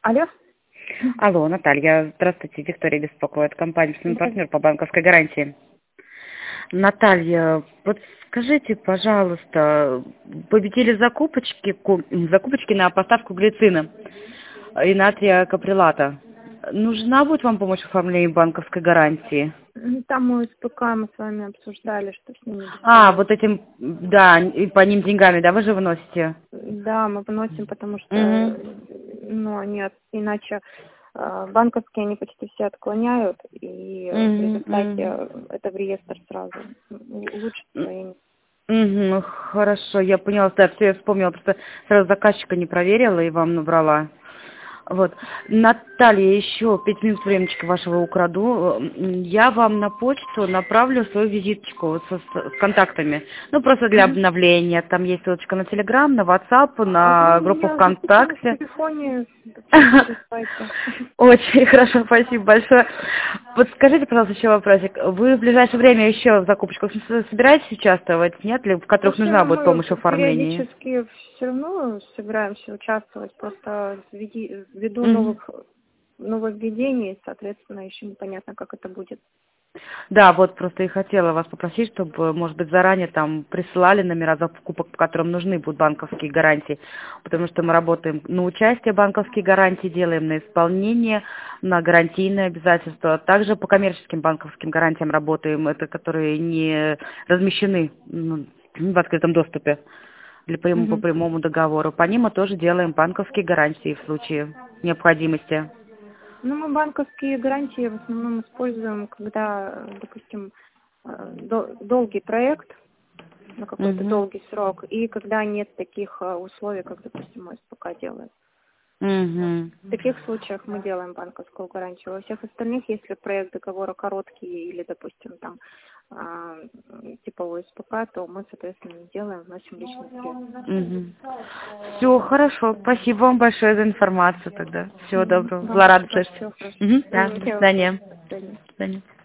Алло. Алло, Наталья. Здравствуйте. Виктория беспокоит. Компания «Партнер» по банковской гарантии. Наталья, подскажите, пожалуйста, победили закупочки на поставку глицина и натрия каприлата. Нужна будет вам помощь в оформлении банковской гарантии? Там мы с ПК мы с вами обсуждали, что с ними. Вот этим, да, и по ним деньгами, да, вы же выносите? Да, мы выносим, потому что, Угу. иначе банковские они почти все отклоняют, и в результате это в реестр сразу. Лучше своими. Хорошо, я поняла, да, все, я вспомнила, просто сразу заказчика не проверила и вам набрала. Вот. Наталья, еще 5 минут времечка вашего украду. Я вам на почту направлю свою визиточку с контактами. Ну, просто для обновления. Там есть ссылочка на Telegram, на WhatsApp, на группу ВКонтакте. В телефоне. Очень хорошо, спасибо большое. Вот скажите, пожалуйста, еще вопросик. Вы в ближайшее время еще в закупочках собираетесь участвовать? Нет ли, в которых нужна будет помощь в оформлении? Периодически все равно собираемся участвовать, просто ввиду нововведений, соответственно, еще непонятно, как это будет. Да, вот просто и хотела вас попросить, чтобы, может быть, заранее там присылали номера закупок, по которым нужны будут банковские гарантии, потому что мы работаем на участие банковские гарантии, делаем на исполнение, на гарантийные обязательства, а также по коммерческим банковским гарантиям работаем, это которые не размещены в открытом доступе по прямому договору. По ним мы тоже делаем банковские гарантии в случае необходимости. Мы банковские гарантии в основном используем, когда, допустим, долгий проект на какой-то долгий срок, и когда нет таких условий, как, допустим, мой СПК делает. В таких случаях мы делаем банковскую гарантию. Во всех остальных, если проект договора короткий или, допустим, там типовой СПК, то мы, соответственно, не делаем, вносим личный средств. Все, хорошо. Спасибо вам большое за информацию тогда. Всего доброго. Была рада слышать. Все хорошо. Да, до свидания. До свидания. До свидания.